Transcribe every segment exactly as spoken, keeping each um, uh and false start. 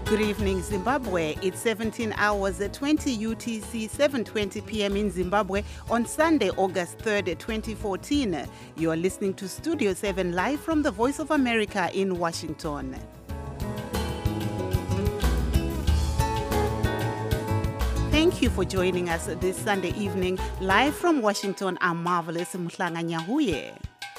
Good evening, Zimbabwe. It's seventeen hours at twenty U T C, seven twenty p m in Zimbabwe on Sunday, August third, twenty fourteen. You are listening to Studio seven live from the Voice of America in Washington. Thank you for joining us this Sunday evening. Live from Washington, I'm Marvelous Mhlanga Nyahuye.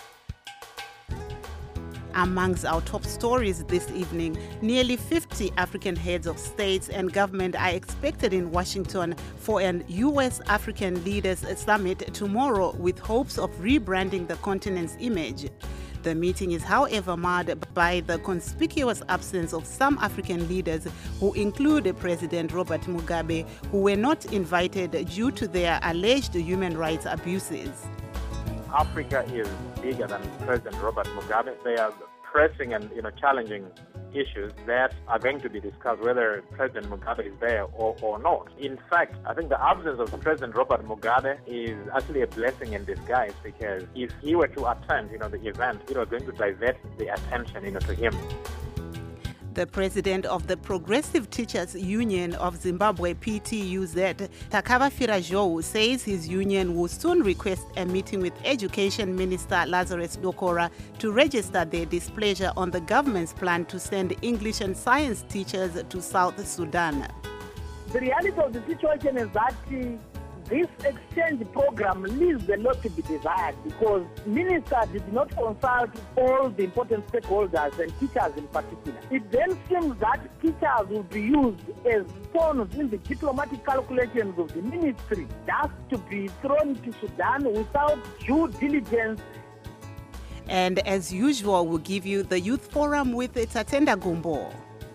Amongst our top stories this evening, nearly fifty African heads of states and government are expected in Washington for an U S African Leaders Summit tomorrow with hopes of rebranding the continent's image. The meeting is, however, marred by the conspicuous absence of some African leaders who include President Robert Mugabe, who were not invited due to their alleged human rights abuses. Africa is bigger than President Robert Mugabe. They are pressing and you know challenging issues that are going to be discussed whether President Mugabe is there or, or not. In fact, I think the absence of President Robert Mugabe is actually a blessing in disguise, because if he were to attend you know the event, it was going to divert the attention you know to him. The president of the Progressive Teachers Union of Zimbabwe, P T U Z, Takava Firajowu, says his union will soon request a meeting with Education Minister Lazarus Dokora to register their displeasure on the government's plan to send English and science teachers to South Sudan. The reality of the situation is that uh, this exchange program leaves a lot to be desired, because minister did not consult all the important stakeholders and teachers in particular. It then seems that teachers will be used as pawns in the diplomatic calculations of the ministry, just to be thrown to Sudan without due diligence. And as usual, we'll give you the Youth Forum with Tatenda Gumbo.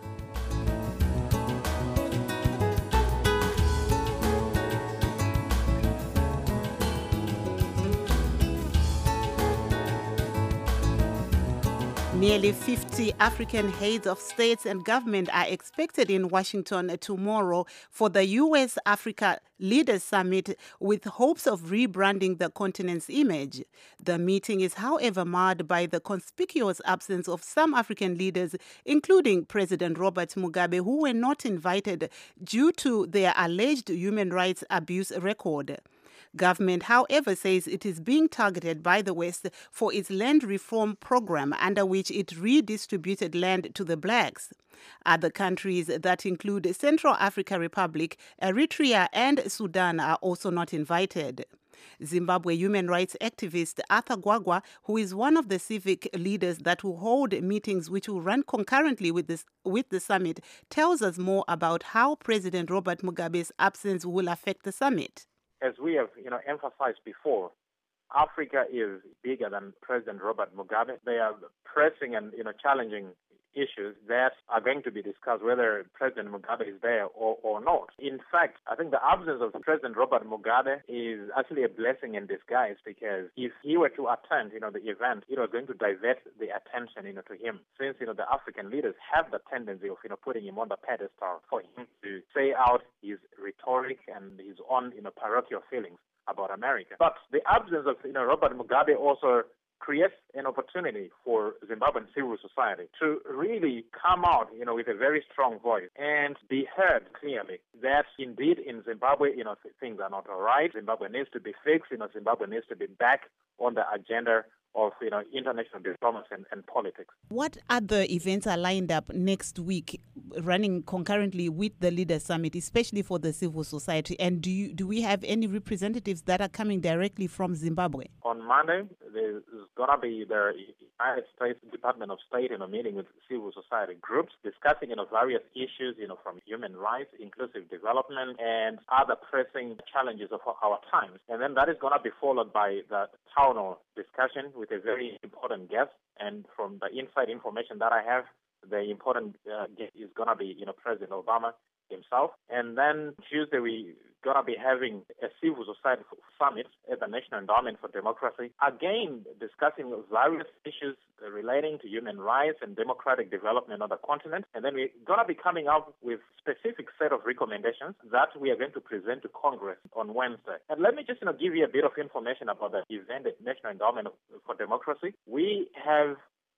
Nearly fifty African heads of states and government are expected in Washington tomorrow for the U S Africa Leaders Summit with hopes of rebranding the continent's image. The meeting is, however, marred by the conspicuous absence of some African leaders, including President Robert Mugabe, who were not invited due to their alleged human rights abuse record. Government, however, says it is being targeted by the West for its land reform program, under which it redistributed land to the blacks. Other countries that include Central African Republic, Eritrea, and Sudan are also not invited. Zimbabwe human rights activist Arthur Gwagwa, who is one of the civic leaders that will hold meetings which will run concurrently with this with the summit, tells us more about how President Robert Mugabe's absence will affect the summit. As we have, you know, emphasized before, Africa is bigger than President Robert Mugabe. They are pressing and, you know, challenging issues that are going to be discussed whether President Mugabe is there or, or not. In fact, I think the absence of President Robert Mugabe is actually a blessing in disguise, because if he were to attend, you know, the event, it was going to divert the attention, you know, to him. Since, you know, the African leaders have the tendency of, you know, putting him on the pedestal for him to say out his rhetoric and his own, you know, parochial feelings about America. But the absence of, you know, Robert Mugabe also creates an opportunity for Zimbabwean civil society to really come out, you know, with a very strong voice and be heard clearly that indeed in Zimbabwe, you know, things are not all right. Zimbabwe needs to be fixed. You know, Zimbabwe needs to be back on the agenda of, you know, international diplomacy and, and politics. What other events are lined up next week, running concurrently with the Leaders Summit, especially for the civil society? And do you, do we have any representatives that are coming directly from Zimbabwe? On Monday, there's going to be the United States Department of State in a meeting with civil society groups discussing, you know, various issues, you know, from human rights, inclusive development, and other pressing challenges of our times. And then that is going to be followed by the town hall discussion with a very important guest. And from the inside information that I have, the important uh, guest is going to be, you know, President Obama himself. And then Tuesday, we going to be having a civil society summit at the National Endowment for Democracy, again discussing various issues relating to human rights and democratic development on the continent. And then we're going to be coming up with specific set of recommendations that we are going to present to Congress on Wednesday. And let me just you know, give you a bit of information about the event at National Endowment for Democracy. We have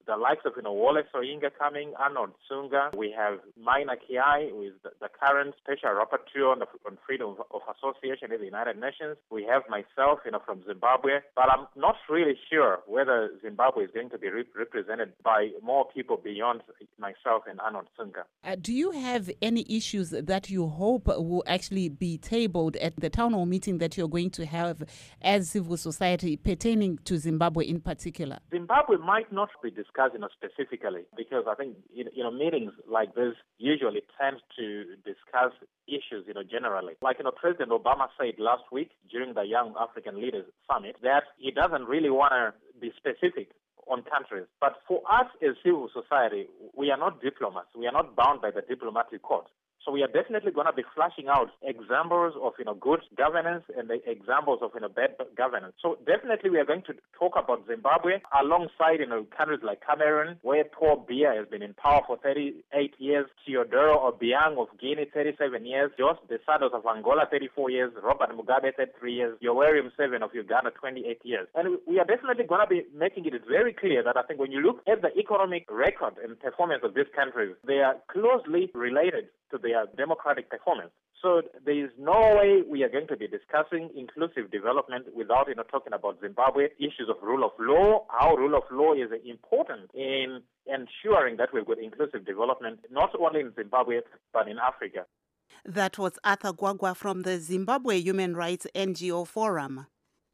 the likes of, you know, Wole Soyinka coming, Arnold Sunga. We have Maina Kiai, who is the, the current special rapporteur on, the, on freedom of, of association in the United Nations. We have myself, you know, from Zimbabwe. But I'm not really sure whether Zimbabwe is going to be re- represented by more people beyond myself and Arnold Sunga. Uh, do you have any issues that you hope will actually be tabled at the town hall meeting that you're going to have as civil society pertaining to Zimbabwe in particular? Zimbabwe might not be discussed, you know, specifically, because I think, you know, meetings like this usually tend to discuss issues, you know, generally. Like, you know, President Obama said last week during the Young African Leaders Summit that he doesn't really want to be specific on countries. But for us as civil society, we are not diplomats. We are not bound by the diplomatic code. So we are definitely going to be flashing out examples of, you know, good governance and the examples of, you know, bad governance. So definitely we are going to talk about Zimbabwe alongside, you know, countries like Cameroon, where Paul Biya has been in power for thirty-eight years, Teodoro Obiang of Guinea, thirty-seven years, Jos dos Santos of Angola, thirty-four years, Robert Mugabe, thirty-three years, Yoweri Museveni of Uganda, twenty-eight years. And we are definitely going to be making it very clear that I think when you look at the economic record and performance of these countries, they are closely related to their democratic performance. So there is no way we are going to be discussing inclusive development without, you know, talking about Zimbabwe, issues of rule of law, how rule of law is important in ensuring that we've got inclusive development, not only in Zimbabwe, but in Africa. That was Arthur Gwagwa from the Zimbabwe Human Rights N G O Forum.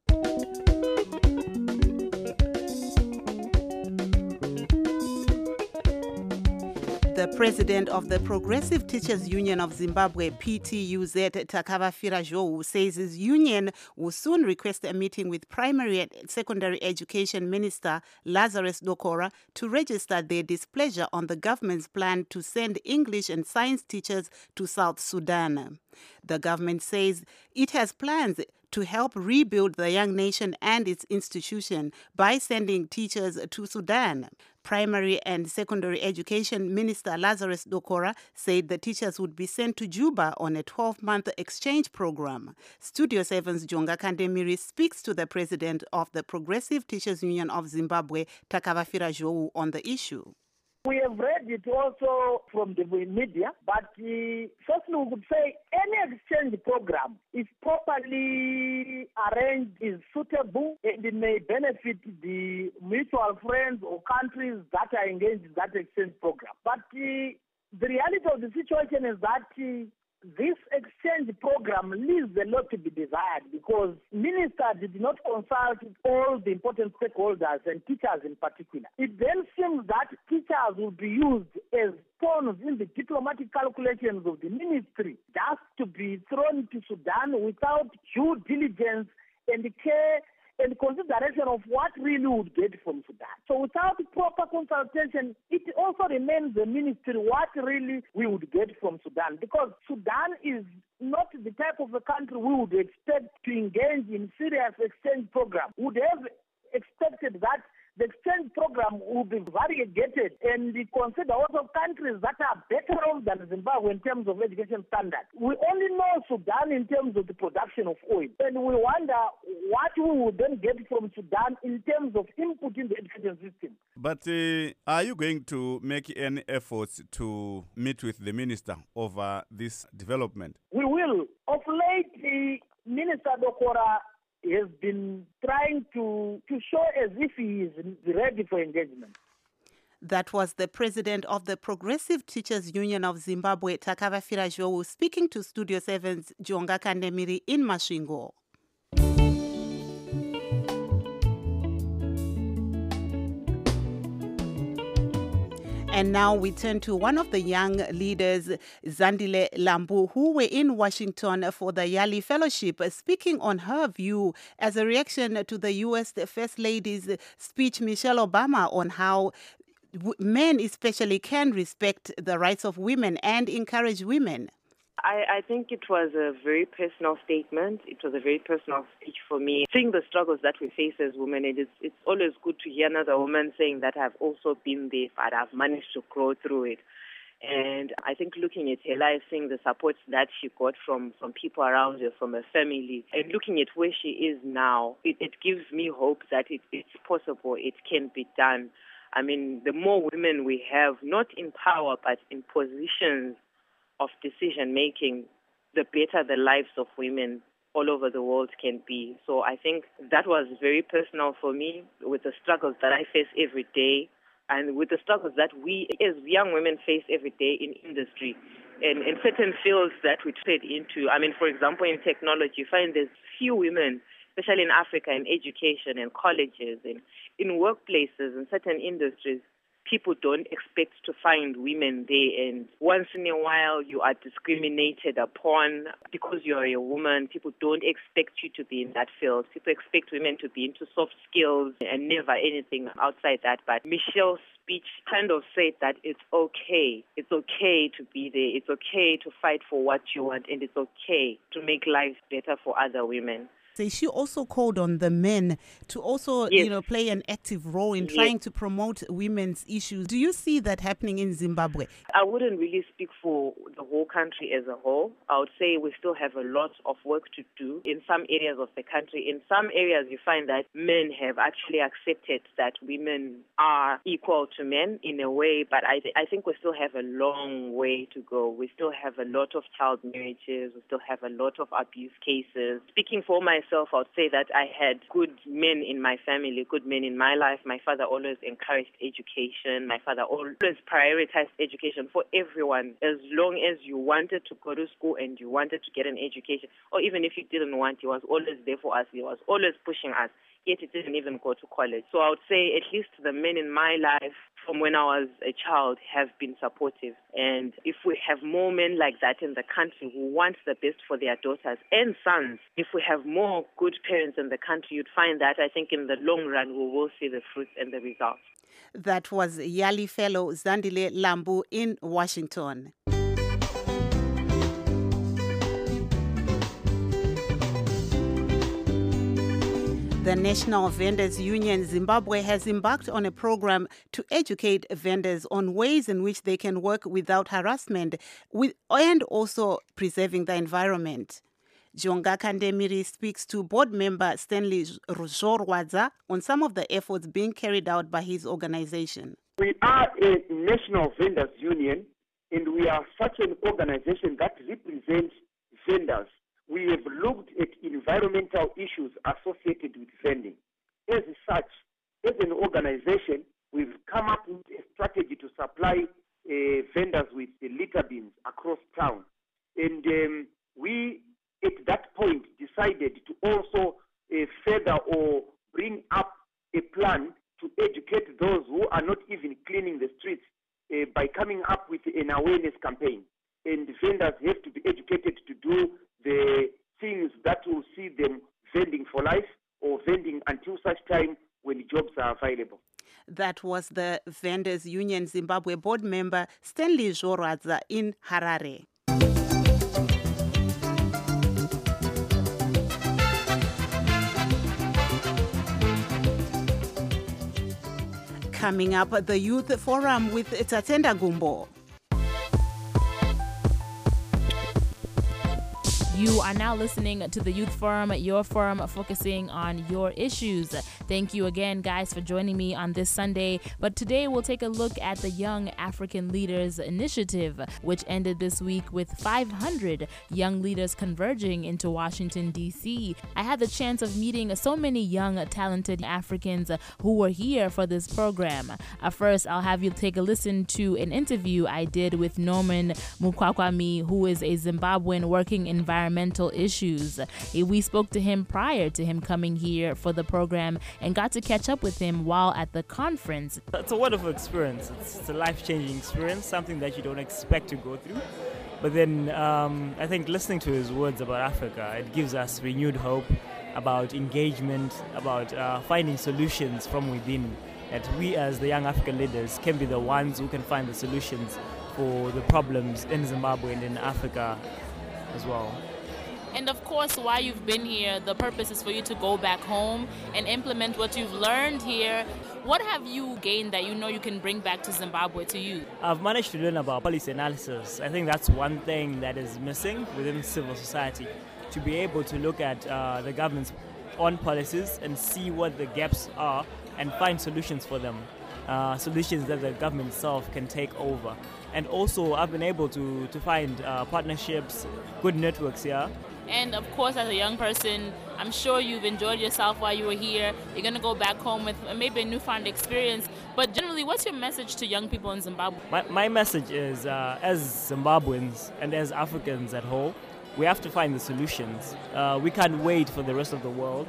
The president of the Progressive Teachers Union of Zimbabwe, P T U Z, Takavafira Zhou, says his union will soon request a meeting with Primary and Secondary Education Minister Lazarus Dokora to register their displeasure on the government's plan to send English and science teachers to South Sudan. The government says it has plans to help rebuild the young nation and its institution by sending teachers to Sudan. Primary and Secondary Education Minister Lazarus Dokora said the teachers would be sent to Juba on a twelve-month exchange program. Studio seven's Jonga Kandemiri speaks to the president of the Progressive Teachers Union of Zimbabwe, Takavafira Zhou, on the issue. We have read it also from the media, but uh, firstly we would say any exchange program, if properly arranged, is suitable and it may benefit the mutual friends or countries that are engaged in that exchange program. But uh, the reality of the situation is that uh, this exchange program leaves a lot to be desired because minister did not consult all the important stakeholders and teachers in particular. It then seems that teachers will be used as pawns in the diplomatic calculations of the ministry, just to be thrown to Sudan without due diligence and care and consideration of what really would get from Sudan. So without proper consultation, it also remains the ministry what really we would get from Sudan, because Sudan is not the type of a country we would expect to engage in serious exchange program. We would have expected that the exchange program will be variegated and consider also countries that are better off than Zimbabwe in terms of education standards. We only know Sudan in terms of the production of oil, and we wonder what we would then get from Sudan in terms of input in the education system. But uh, are you going to make any efforts to meet with the minister over this development? We will. Of late, the Minister Dokora has been trying to, to show as if he is ready for engagement. That was the president of the Progressive Teachers Union of Zimbabwe, Takavafira Zhou, speaking to Studio seven's Jonga Kandemiri in Masvingo. And now we turn to one of the young leaders, Zandile Lambu, who were in Washington for the Yali Fellowship, speaking on her view as a reaction to the U S First Lady's speech, Michelle Obama, on how men especially can respect the rights of women and encourage women. I, I think it was a very personal statement. It was a very personal speech for me. Seeing the struggles that we face as women, it is, it's always good to hear another woman saying that I've also been there, but I've managed to grow through it. And I think looking at her life, seeing the support that she got from, from people around her, from her family, and looking at where she is now, it, it gives me hope that it, it's possible, it can be done. I mean, the more women we have, not in power, but in positions of decision-making, the better the lives of women all over the world can be. So I think that was very personal for me, with the struggles that I face every day and with the struggles that we as young women face every day in industry and in certain fields that we trade into. I mean, for example, in technology, you find there's few women, especially in Africa, in education and colleges and in workplaces and certain industries. People don't expect to find women there, and once in a while you are discriminated upon because you're a woman. People don't expect you to be in that field. People expect women to be into soft skills and never anything outside that. But Michelle's speech kind of said that it's okay. It's okay to be there. It's okay to fight for what you want, and it's okay to make life better for other women. She also called on the men to also, yes. you know, play an active role in yes. trying to promote women's issues. Do you see that happening in Zimbabwe? I wouldn't really speak for the whole country as a whole. I would say we still have a lot of work to do in some areas of the country. In some areas, you find that men have actually accepted that women are equal to men in a way, but I, th- I think we still have a long way to go. We still have a lot of child marriages. We still have a lot of abuse cases. Speaking for myself, I would say that I had good men in my family, good men in my life. My father always encouraged education. My father always prioritized education for everyone. As long as you wanted to go to school and you wanted to get an education, or even if you didn't want, he was always there for us. He was always pushing us. Yet it didn't even go to college. So I would say at least the men in my life from when I was a child have been supportive. And if we have more men like that in the country who want the best for their daughters and sons, if we have more good parents in the country, you'd find that I think in the long run we will see the fruits and the results. That was Yali Fellow Zandile Lambu in Washington. The National Vendors Union Zimbabwe has embarked on a program to educate vendors on ways in which they can work without harassment with, and also preserving the environment. Jonga Kandemiri speaks to board member Stanley Zorwadza on some of the efforts being carried out by his organization. We are a National Vendors Union, and we are such an organization that represents vendors. We have looked at environmental issues associated with vending. As such, as an organization, we've come up with a strategy to supply uh, vendors with uh, litter bins across town. And um, we, at that point, decided to also uh, further or bring up a plan to educate those who are not even cleaning the streets uh, by coming up with an awareness campaign. And the vendors have to be educated to do the things that will see them vending for life or vending until such time when jobs are available. That was the Vendors Union Zimbabwe board member Stanley Zorwadza in Harare. Coming up, the Youth Forum with Tatenda Gumbo. You are now listening to the Youth Forum, your forum focusing on your issues. Thank you again, guys, for joining me on this Sunday. But today we'll take a look at the Young African Leaders Initiative, which ended this week with five hundred young leaders converging into Washington, D C. I had the chance of meeting so many young, talented Africans who were here for this program. Uh, first, I'll have you take a listen to an interview I did with Norman Mukwakwami, who is a Zimbabwean working environmental environmental issues. We spoke to him prior to him coming here for the program and got to catch up with him while at the conference. It's a wonderful experience. It's, it's a life-changing experience, something that you don't expect to go through. But then um, I think listening to his words about Africa, it gives us renewed hope about engagement, about uh, finding solutions from within. That we as the young African leaders can be the ones who can find the solutions for the problems in Zimbabwe and in Africa as well. And of course, while you've been here, the purpose is for you to go back home and implement what you've learned here. What have you gained that you know you can bring back to Zimbabwe to you? I've managed to learn about policy analysis. I think that's one thing that is missing within civil society, to be able to look at uh, the government's own policies and see what the gaps are and find solutions for them. uh, solutions that the government itself can take over. And also, I've been able to, to find uh, partnerships, good networks here. And of course, as a young person, I'm sure you've enjoyed yourself while you were here. You're going to go back home with maybe a newfound experience. But generally, what's your message to young people in Zimbabwe? My, my message is, uh, as Zimbabweans and as Africans at whole, we have to find the solutions. Uh, we can't wait for the rest of the world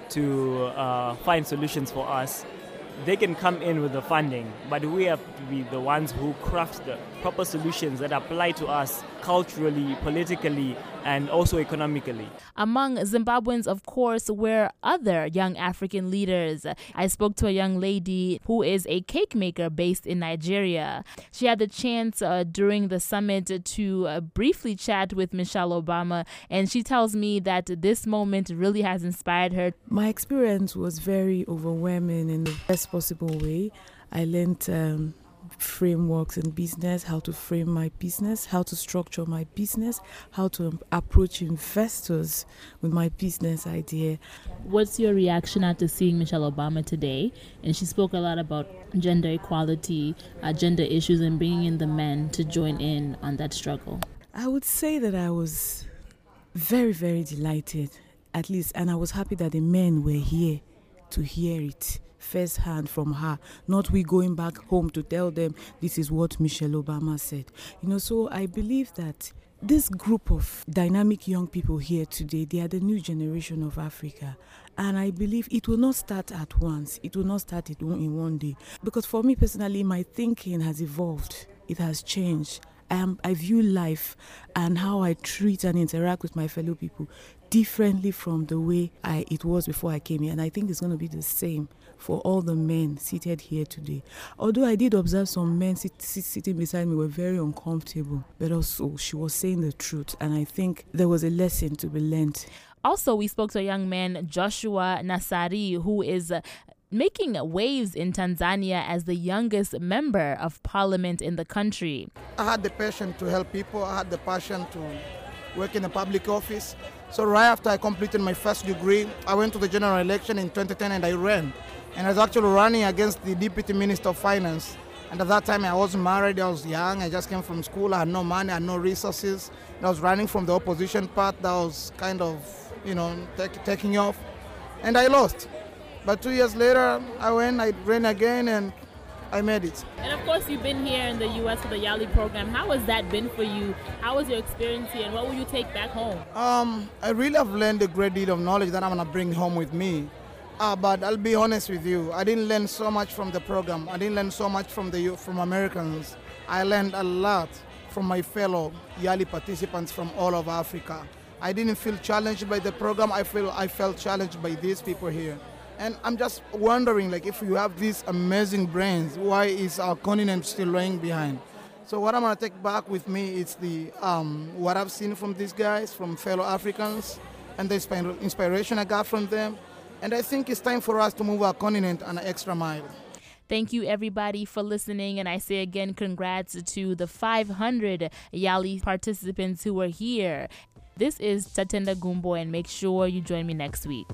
to uh, find solutions for us. They can come in with the funding, but we have to be the ones who craft the proper solutions that apply to us culturally, politically, and also economically. Among Zimbabweans, of course, were other young African leaders. I spoke to a young lady who is a cake maker based in Nigeria. She had the chance uh, during the summit to uh, briefly chat with Michelle Obama, and she tells me that this moment really has inspired her. My experience was very overwhelming in the best possible way. I learned um, frameworks in business, how to frame my business, how to structure my business, how to approach investors with my business idea. What's your reaction after seeing Michelle Obama today? And she spoke a lot about gender equality, uh, gender issues, and bringing in the men to join in on that struggle. I would say that I was very, very delighted, at least, and I was happy that the men were here to hear it first hand from her, not we going back home to tell them this is what Michelle Obama said. You know, so I believe that this group of dynamic young people here today, they are the new generation of Africa. And I believe it will not start at once. It will not start in one day. Because for me personally, my thinking has evolved. It has changed. I, am, I view life and how I treat and interact with my fellow people differently from the way I, it was before I came here. And I think it's going to be the same for all the men seated here today. Although I did observe some men sit, sit, sitting beside me were very uncomfortable, but also she was saying the truth. And I think there was a lesson to be learned. Also, we spoke to a young man, Joshua Nasari, who is uh, making waves in Tanzania as the youngest member of parliament in the country. I had the passion to help people. I had the passion to work in a public office. So right after I completed my first degree, I went to the general election in twenty ten and I ran. And I was actually running against the Deputy Minister of Finance. And at that time I wasn't married, I was young, I just came from school, I had no money, I had no resources. And I was running from the opposition part that was kind of, you know, take, taking off. And I lost. But two years later, I went, I ran again, and I made it. And of course, you've been here in the U S for the Yali program. How has that been for you? How was your experience here, and what will you take back home? Um, I really have learned a great deal of knowledge that I'm going to bring home with me. Uh, but I'll be honest with you, I didn't learn so much from the program. I didn't learn so much from the from Americans. I learned a lot from my fellow Yali participants from all over Africa. I didn't feel challenged by the program. I feel I felt challenged by these people here. And I'm just wondering, like, if you have these amazing brains, why is our continent still lagging behind? So what I'm going to take back with me is the um, what I've seen from these guys, from fellow Africans, and the inspiration I got from them. And I think it's time for us to move our continent an extra mile. Thank you, everybody, for listening. And I say again, congrats to the five hundred Yali participants who were here. This is Tatenda Gumbo, and make sure you join me next week.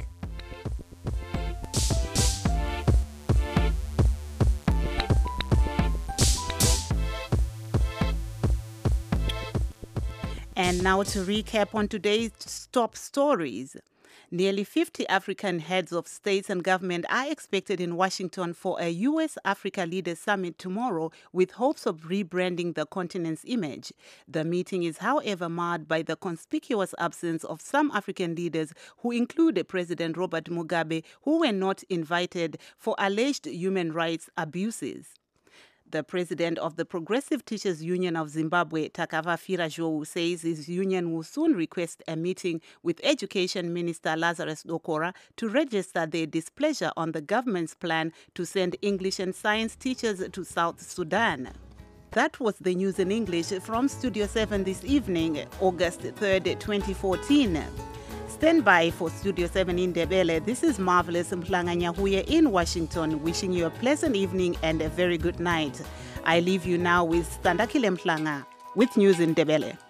And now to recap on today's top stories. Nearly fifty African heads of states and government are expected in Washington for a U S Africa Leaders Summit tomorrow with hopes of rebranding the continent's image. The meeting is, however, marred by the conspicuous absence of some African leaders who include President Robert Mugabe, who were not invited for alleged human rights abuses. The president of the Progressive Teachers Union of Zimbabwe, Takava Firajowu, says his union will soon request a meeting with Education Minister Lazarus Dokora to register their displeasure on the government's plan to send English and science teachers to South Sudan. That was the news in English from Studio seven this evening, August third, twenty fourteen. Stand by for Studio seven in Ndebele. This is Marvelous Mhlanga-Nyahuye in Washington, wishing you a pleasant evening and a very good night. I leave you now with Standakile Mhlanga with news in Ndebele.